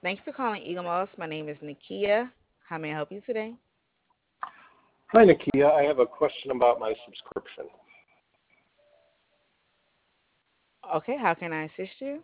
Thank you for calling Eagle Moss. My name is Nakia. How may I help you today? Hi, Nakia. I have a question about my subscription. Okay, how can I assist you?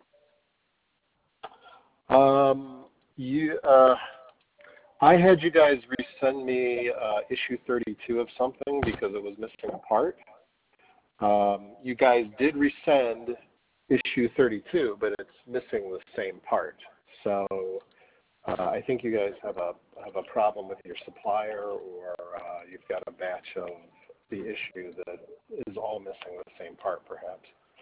Um, you, I had you guys resend me issue 32 of something because it was missing a part. You guys did resend issue 32, but it's missing the same part. So I think you guys have a problem with your supplier, or you've got a batch of the issue that is all missing the same part, perhaps.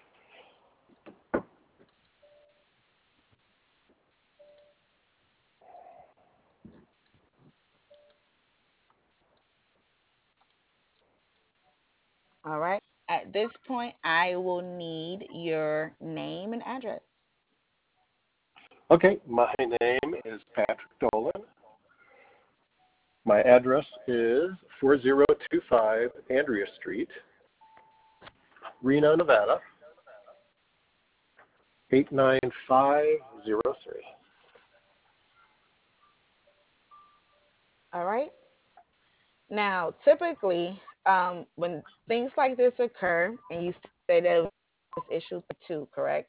All right. At this point, I will need your name and address. Okay, my name is Patrick Dolan. My address is 4025 Andrea Street, Reno, Nevada, 89503. All right. Now, typically, when things like this occur, and you say that it was issued two, correct?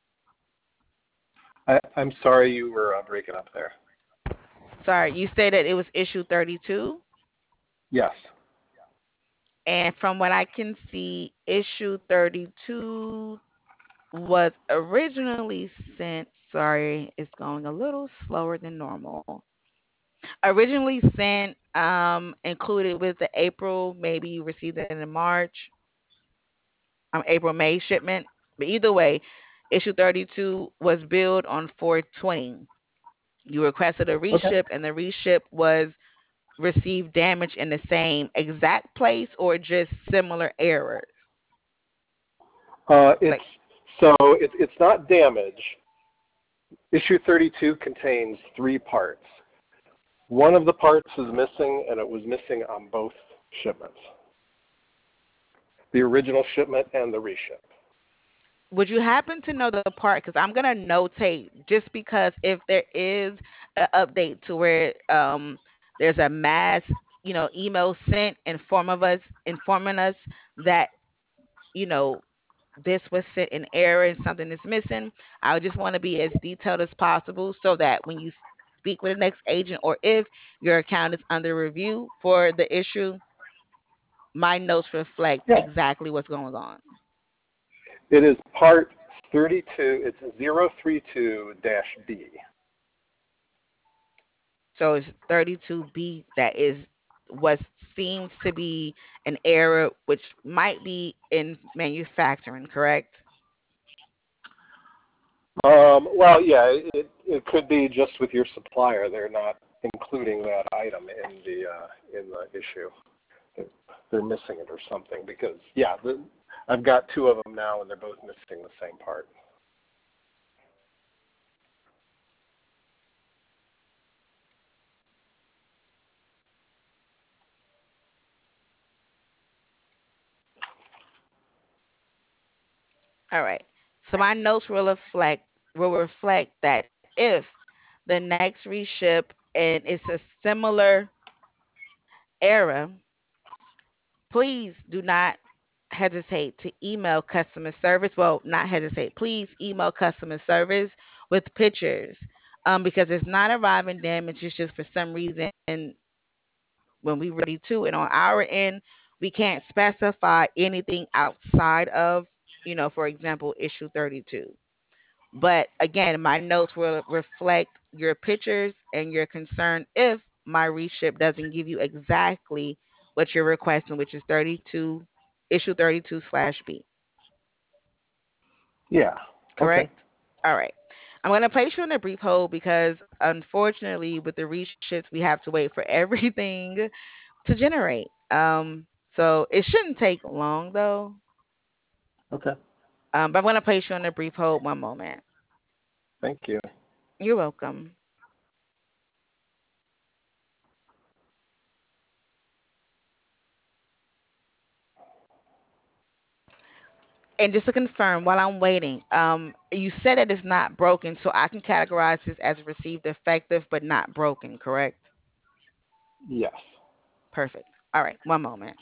I'm sorry you were breaking up there. Sorry, you stated it was issue 32. Yes. And from what I can see, issue 32 was originally sent. Sorry, it's going a little slower than normal. Originally sent, included with the April, maybe you received it in March, April May shipment. But either way, issue 32 was billed on 420. You requested a Okay. reship, and the reship was received damage in the same exact place or just similar errors. It's Like, it's not damage. Issue 32 contains three parts. One of the parts is missing, and it was missing on both shipments, the original shipment and the reship. would you happen to know the part? Because I'm gonna notate just because if there is an update to where there's a mass email sent informing us that you know this was sent in error and something is missing. I just want to be as detailed as possible so that when you speak with the next agent or if your account is under review for the issue, my notes reflect Yeah. exactly what's going on. It is part 32. It's 032-B. So it's 32B that is what seems to be an error, which might be in manufacturing, correct? Well, yeah, it could be just with your supplier. They're not including that item in the issue. They're missing it or something because yeah, I've got two of them now and they're both missing the same part. All right. So my notes will reflect that if the next reship and it's a similar error, please do not hesitate to email customer service. Well, not hesitate. Please email customer service with pictures. Because it's not arriving damage. It's just for some reason when we ready to, and on our end, we can't specify anything outside of, for example, issue 32. But again, my notes will reflect your pictures and your concern if my reship doesn't give you exactly what you're requesting, which is 32, issue 32/B. Yeah. Okay. Correct? All right. I'm going to place you on a brief hold because unfortunately, with the reships, we have to wait for everything to generate. So it shouldn't take long though. Okay. But I'm going to place you on a brief hold. One moment. Thank you. You're welcome. And just to confirm, while I'm waiting, you said that it's not broken, so I can categorize this as received effective but not broken, correct? Yes. Perfect. All right, one moment.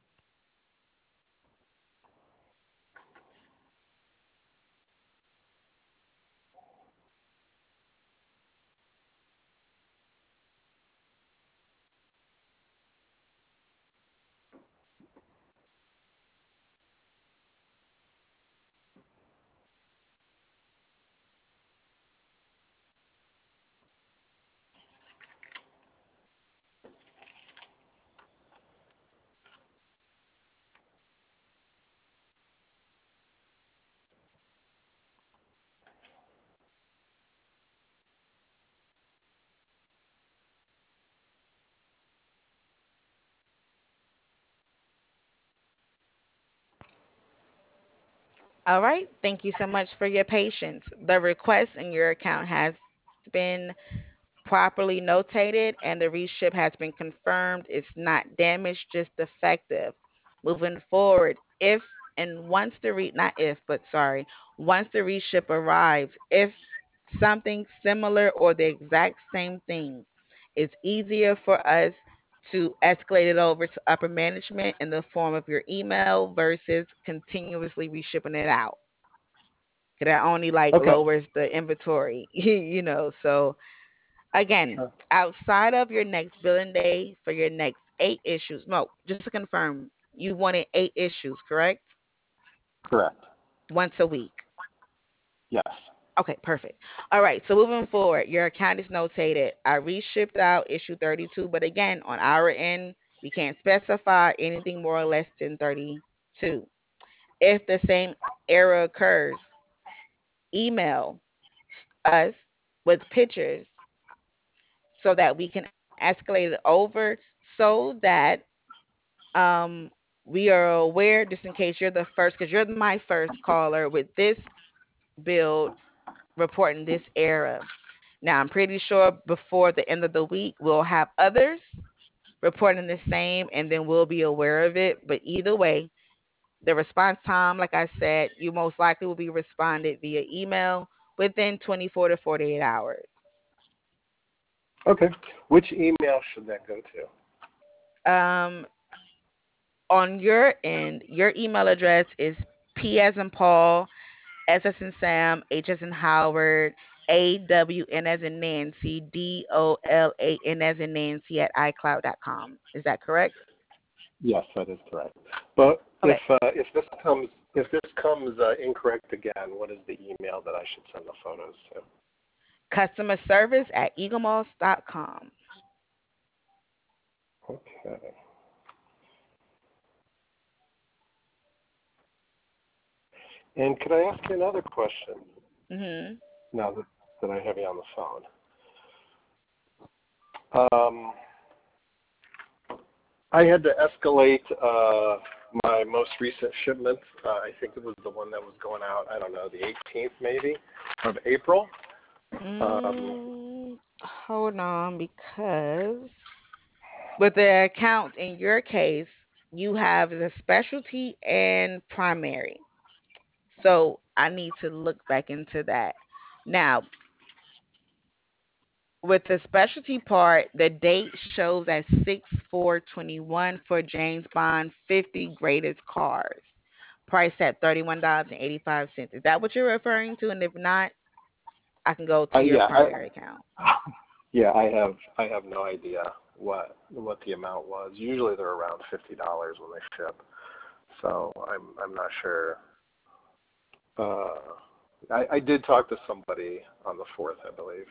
All right, thank you so much for your patience. The request in your account has been properly notated and the reship has been confirmed. It's not damaged, just defective. Moving forward, if and once the not if, but sorry, once the reship arrives, if something similar or the exact same thing, it's easier for us to escalate it over to upper management in the form of your email versus continuously reshipping it out. 'Cause that only like Okay. lowers the inventory, So again, Sure. outside of your next billing day for your next 8 issues, no, just to confirm, you wanted 8 issues, correct? Correct. Once a week. Yes. Okay, perfect. All right, so moving forward, your account is notated. I reshipped out issue 32, but again, on our end, we can't specify anything more or less than 32. If the same error occurs, email us with pictures so that we can escalate it over so that we are aware, just in case you're the first, because you're my first caller with this build reporting this error. Now, I'm pretty sure before the end of the week, we'll have others reporting the same, and then we'll be aware of it. But either way, the response time, like I said, you most likely will be responded via email within 24 to 48 hours. Okay. Which email should that go to? Um, on your end, your email address is P as in Paul, S as in Sam, H as in Howard, AWN as in Nancy, DOLAN as in Nancy at iCloud.com. Is that correct? Yes, that is correct. But Okay. if this comes incorrect again, what is the email that I should send the photos to? Customer service at eaglemoss.com. Okay. And could I ask you another question Mm-hmm. now that I have you on the phone? I had to escalate my most recent shipment. I think it was the one that was going out, I don't know, the 18th maybe of April. Um, Hold on, because with the account in your case, you have the specialty and primary. So I need to look back into that. Now, with the specialty part, the date shows at 6/4/21 for James Bond 50 greatest cars, priced at $31.85. Is that what you're referring to? And if not, I can go to your yeah, primary account. yeah, I have no idea what the amount was. Usually they're around $50 when they ship, so I'm not sure. Uh, I did talk to somebody on the 4th, I believe.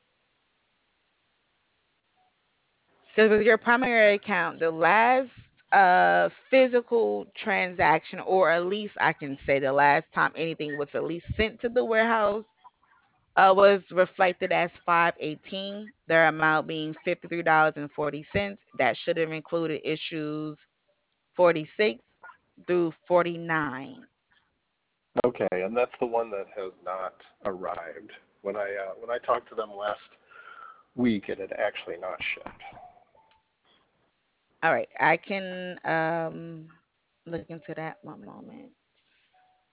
Because with your primary account, the last physical transaction, or at least I can say the last time anything was at least sent to the warehouse, was reflected as 518, their amount being $53.40. That should have included issues 46 through 49. Okay, and that's the one that has not arrived. When I talked to them last week, it had actually not shipped. All right, I can look into that one moment.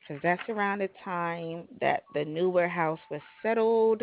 because that's around the time that the new warehouse was settled.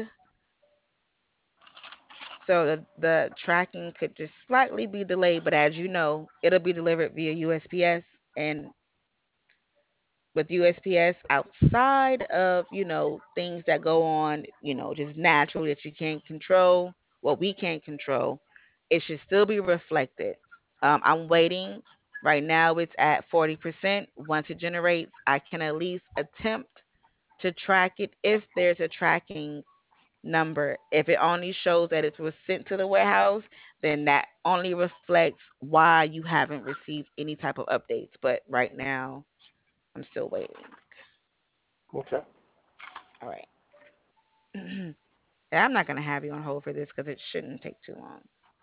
So the tracking could just slightly be delayed, but as you know, it'll be delivered via USPS. And with USPS, outside of, things that go on, just natural that you can't control, what we can't control, it should still be reflected. I'm waiting. Right now it's at 40%. Once it generates, I can at least attempt to track it if there's a tracking number. If it only shows that it was sent to the warehouse, then that only reflects why you haven't received any type of updates. But right now, I'm still waiting. Okay. All right. And I'm not going to have you on hold for this because it shouldn't take too long.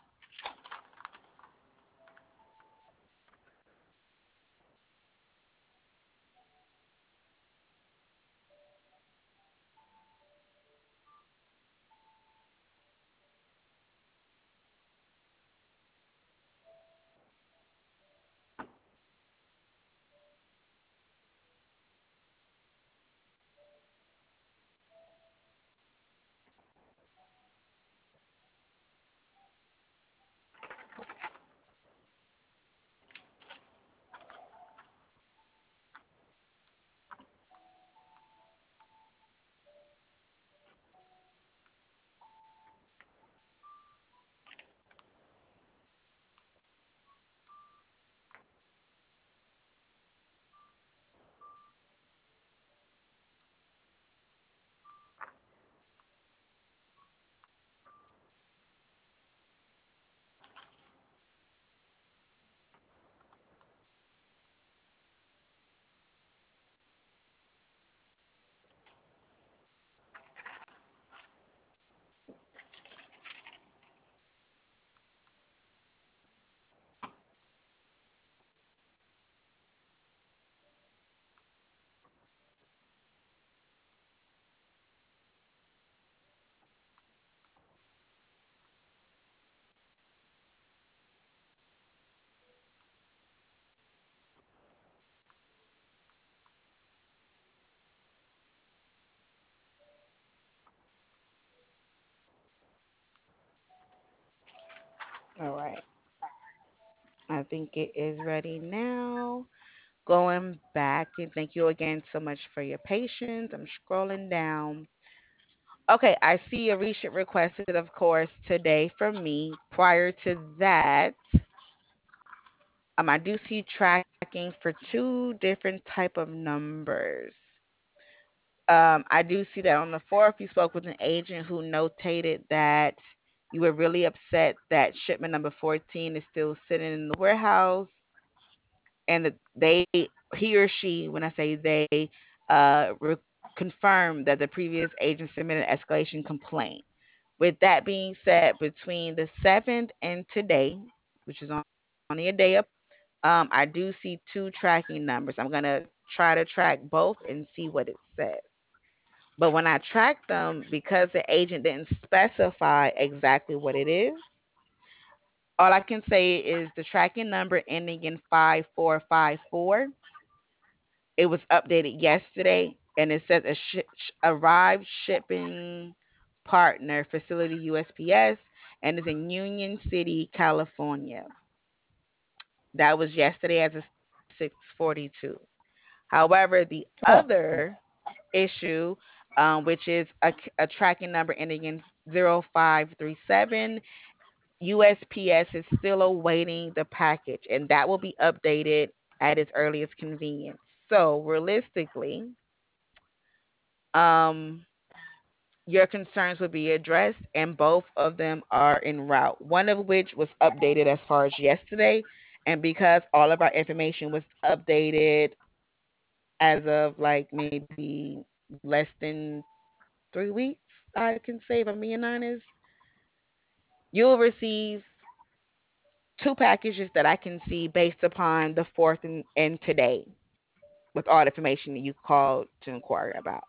All right. I think it is ready now. Going back, and thank you again so much for your patience. I'm scrolling down. Okay, I see a reshoot requested, of course, today from me. Prior to that, I do see tracking for two different type of numbers. I do see that on the 4th, you spoke with an agent who notated that you were really upset that shipment number 14 is still sitting in the warehouse, and that he or she, when I say they, confirmed that the previous agent submitted an escalation complaint. With that being said, between the 7th and today, which is only a day up, I do see two tracking numbers. I'm gonna try to track both and see what it says. But when I track them, because the agent didn't specify exactly what it is, all I can say is the tracking number ending in 5454. It was updated yesterday, and it says arrived shipping partner facility USPS, and is in Union City, California. That was yesterday as of 6:42. However, the Oh, other issue, which is a tracking number ending in 0537, USPS is still awaiting the package, and that will be updated at its earliest convenience. So realistically, um, your concerns will be addressed, and both of them are en route. One of which was updated as far as yesterday, and because all of our information was updated as of like maybe less than 3 weeks, I can say, if I'm being honest, you'll receive two packages that I can see based upon the 4th and today, with all the information that you called to inquire about.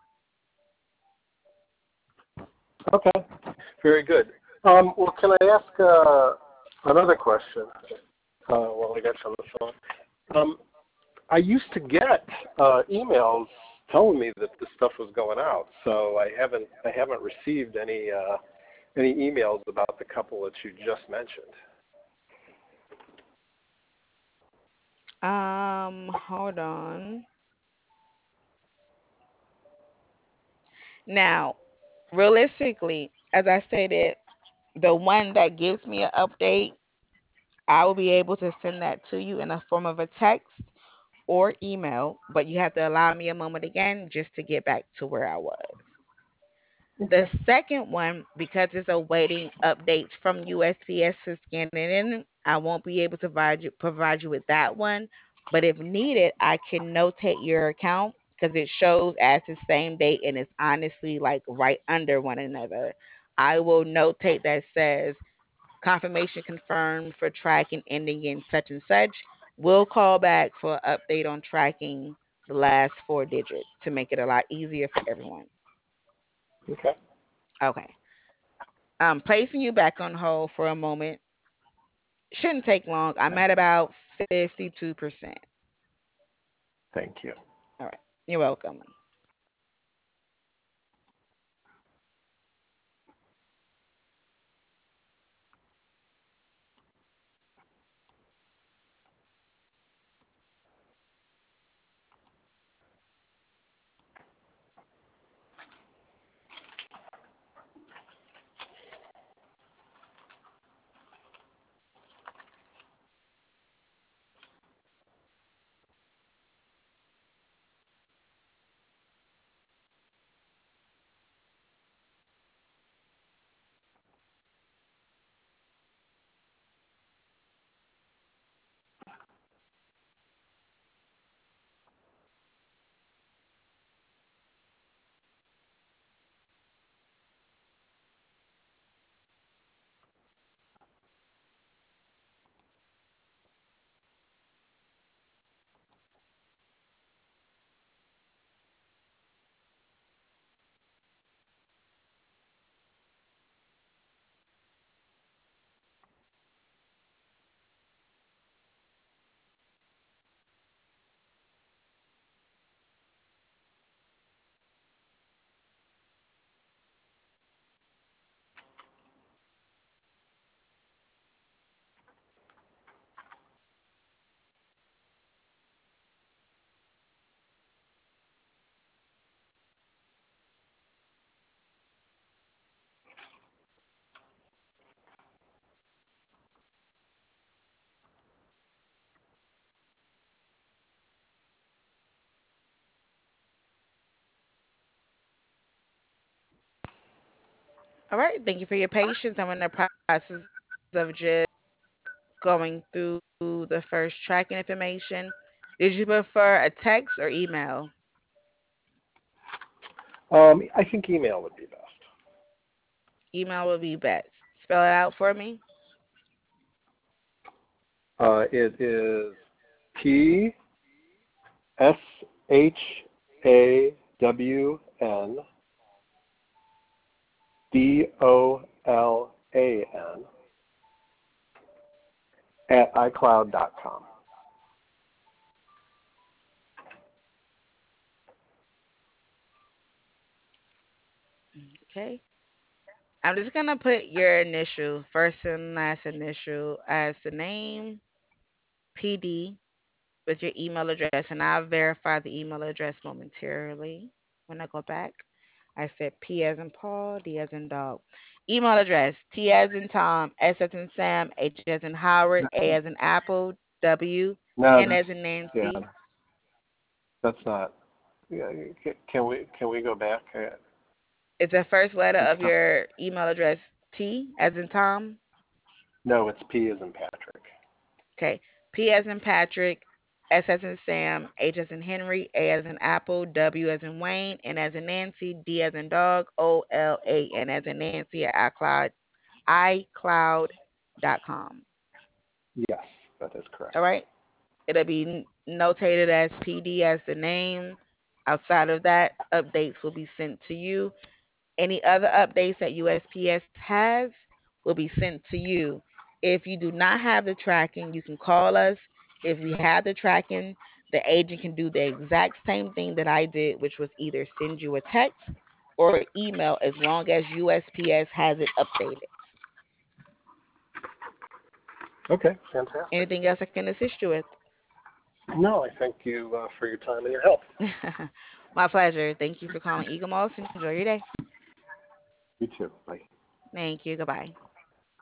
okay. Very good. Well, can I ask another question while I got you on the phone? I used to get emails telling me that this stuff was going out, so I haven't received any emails about the couple that you just mentioned. Hold on. Now, realistically, as I stated, the one that gives me an update, I will be able to send that to you in the form of a text or email, but you have to allow me a moment again just to get back to where I was. The Okay. second one, because it's awaiting updates from USPS to scan it in, I won't be able to provide you with that one. But if needed, I can notate your account because it shows as the same date and it's honestly like right under one another. I will notate that says confirmation confirmed for tracking ending in such and such. We'll call back for an update on tracking the last four digits to make it a lot easier for everyone. Okay. Okay. I'm placing you back on hold for a moment. Shouldn't take long. I'm Okay. at about 52%. Thank you. All right. You're welcome. All right. Thank you for your patience. I'm in the process of just going through the first tracking information. Did you prefer a text or email? I think email would be best. Email would be best. Spell it out for me. It is TSHAWNDOLAN Okay. I'm just going to put your initial, first and last initial, as the name, PD, with your email address, and I'll verify the email address momentarily when I go back. I said P as in Paul, D as in dog. Email address T as in Tom, S as in Sam, H as in Howard, A as in Apple, W, No, N that's as in yeah, Nancy. that's not. Yeah, can we go back? Is the first letter It's of not. your email address T as in Tom? No, it's P as in Patrick. Okay. P as in Patrick, S as in Sam, H as in Henry, A as in Apple, W as in Wayne, N as in Nancy, D as in dog, OLAN as in Nancy at iCloud.com. Yes, that is All correct. right. It'll be notated as PD as the name. Outside of that, updates will be sent to you. Any other updates that USPS has will be sent to you. If you do not have the tracking, you can call us. If we have the tracking, The agent can do the exact same thing that I did, which was either send you a text or email as long as USPS has it updated. Okay, fantastic. Anything else I can assist you with? No, I thank you for your time and your help. My pleasure. Thank you for calling Eagle Moss. Enjoy your day. You too. Bye. Thank you. Goodbye.